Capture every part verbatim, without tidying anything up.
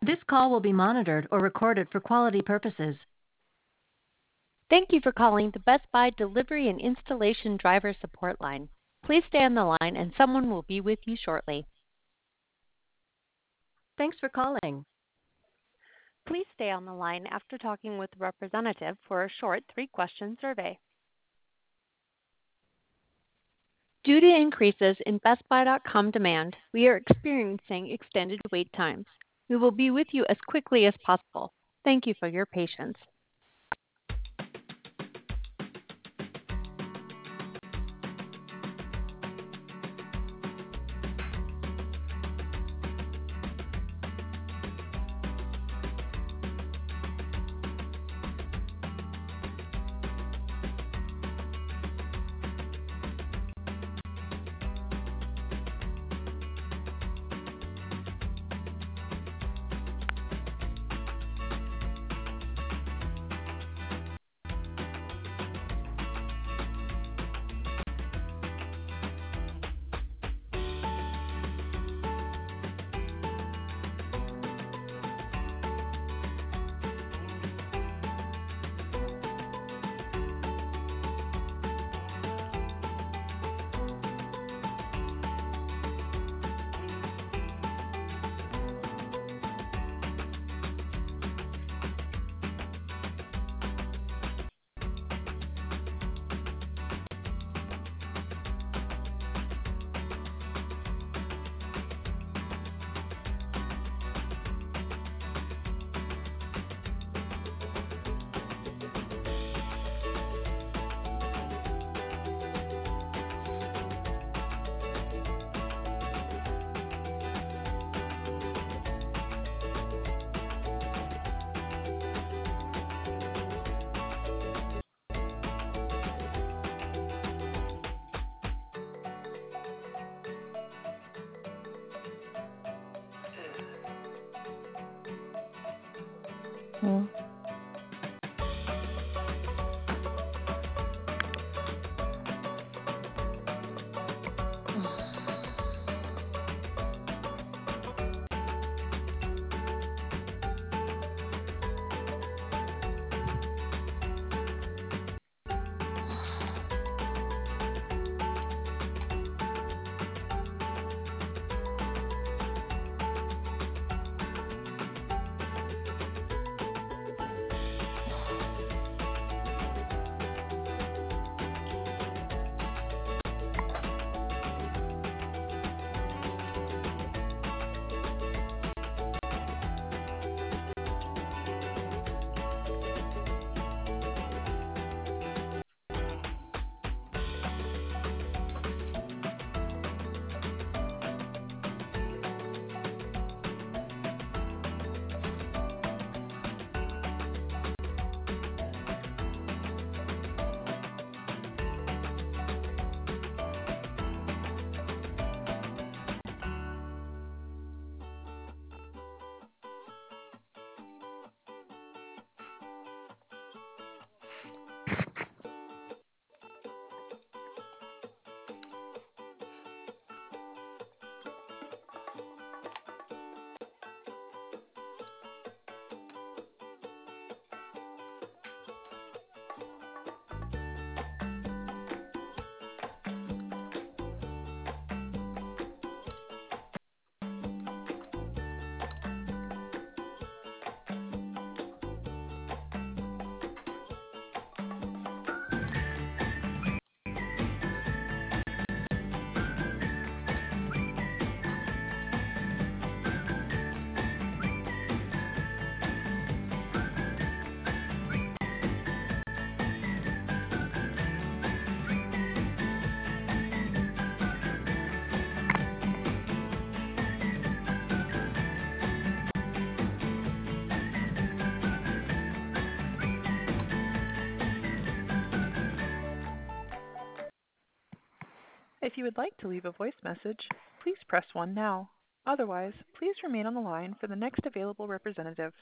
This call will be monitored or recorded for quality purposes. Thank you for calling the Best Buy Delivery and Installation Driver Support Line. Please stay on the line and someone will be with you shortly. Thanks for calling. Please stay on the line after talking with a representative for a short three-question survey. Due to increases in Best Buy dot com demand, we are experiencing extended wait times. We will be with you as quickly as possible. Thank you for your patience. Hmm. If you would like to leave a voice message, please press one now. Otherwise, please remain on the line for the next available representative.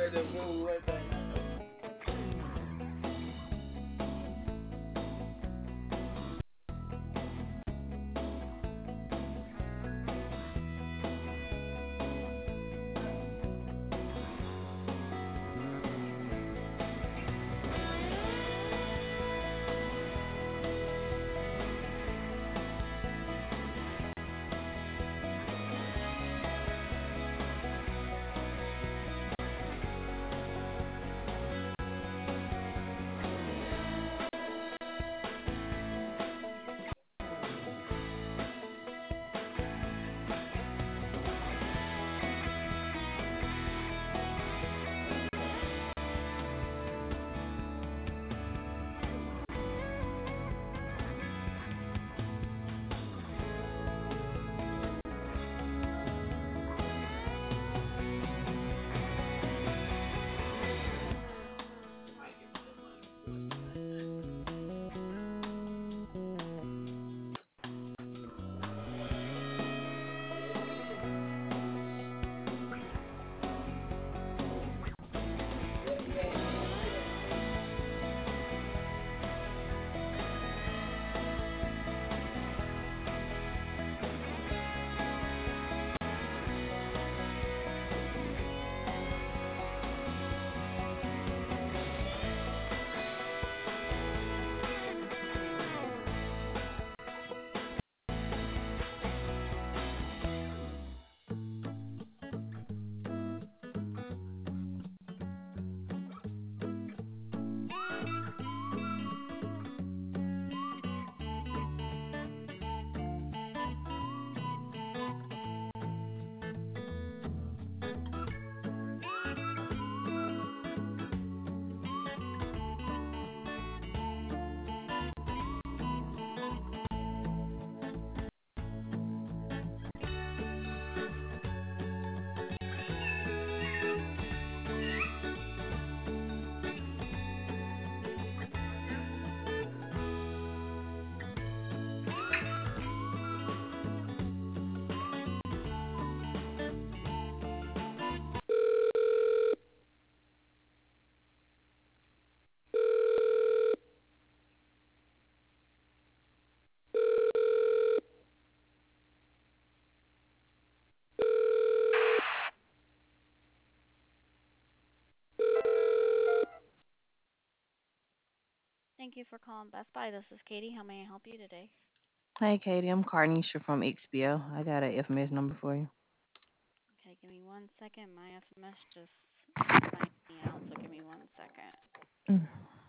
Thank you for calling Best Buy. This is Katie. How may I help you today? Hey, Katie, I'm Carnisha from X B O. I got an F M S number for you. Okay, give me one second. My F M S just signed me out, so give me one second. Mm.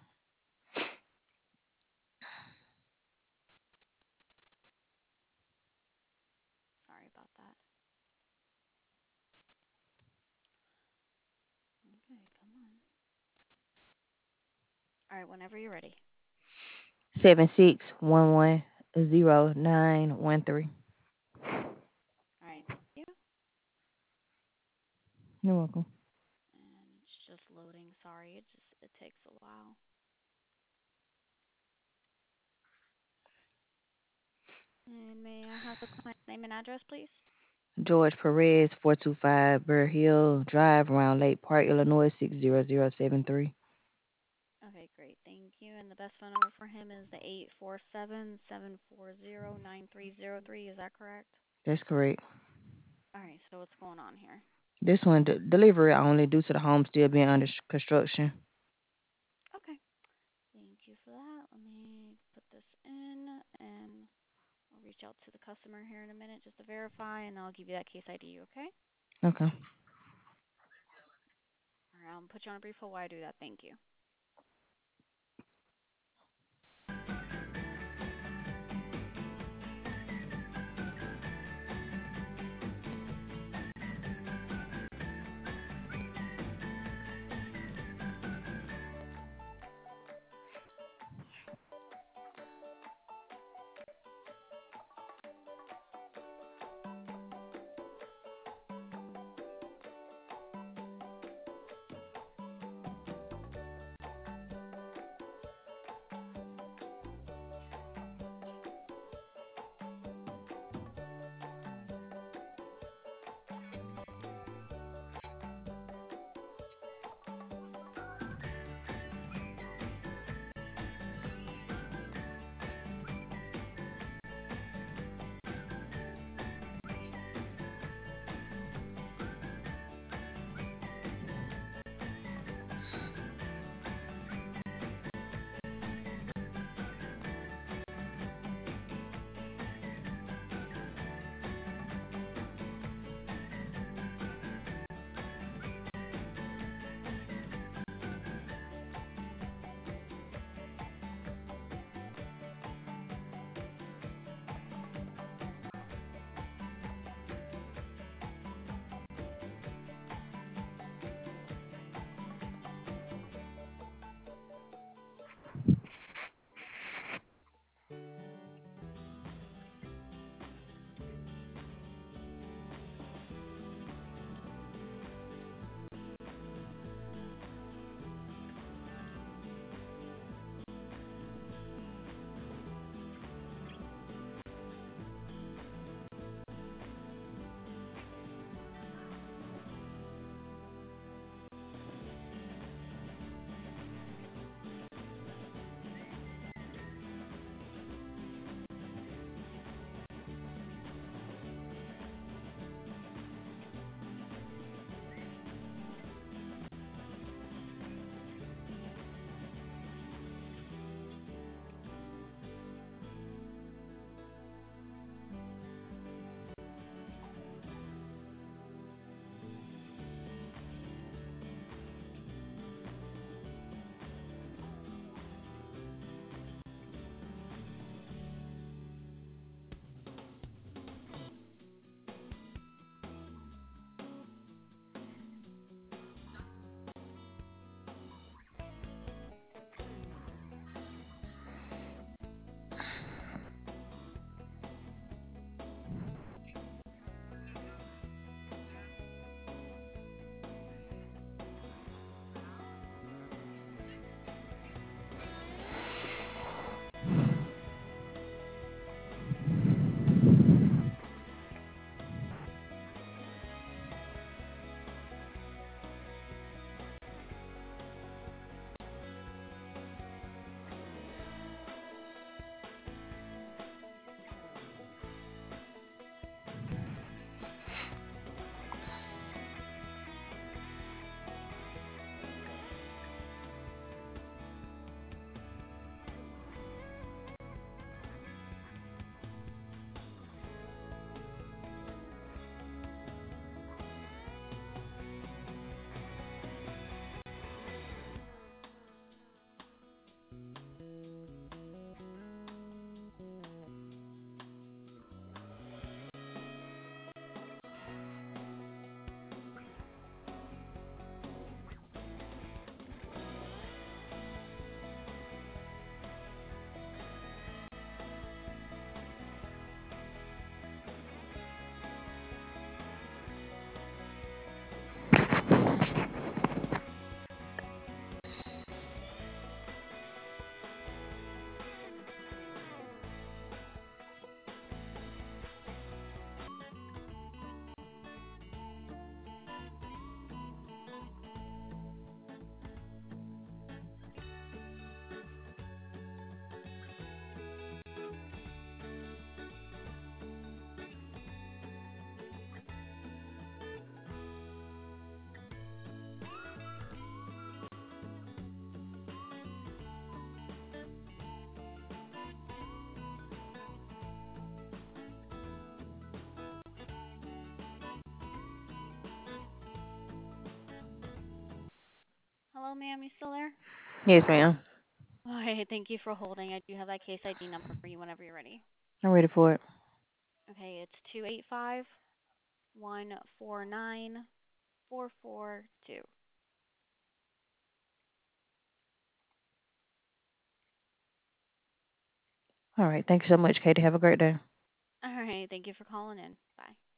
Sorry about that. Okay, come on. All right, whenever you're ready. Seven six one one zero nine one three. All right, thank you. You're welcome. And it's just loading. Sorry, it just it takes a while. And may I have the client's name and address, please? George Perez, four two five Burr Hill Drive, Round Lake Park, Illinois six zero zero seven three. Okay, great. Thank you. And the best phone number for him is the eight four seven, seven four zero, nine three zero three. Is that correct? That's correct. All right, so what's going on here? This one, d- delivery only due to the home still being under sh- construction. Okay. Thank you for that. Let me put this in, and I'll reach out to the customer here in a minute just to verify, and I'll give you that case I D, okay? Okay. All right, I'll put you on a brief hold while I do that. Thank you. Hello, ma'am. You still there? Yes, ma'am. All right. Thank you for holding. I do have that case I D number for you whenever you're ready. I'm ready for it. Okay, it's two eight five one four nine four four two. All right. Thank you so much, Katie. Have a great day. All right. Thank you for calling in. Bye.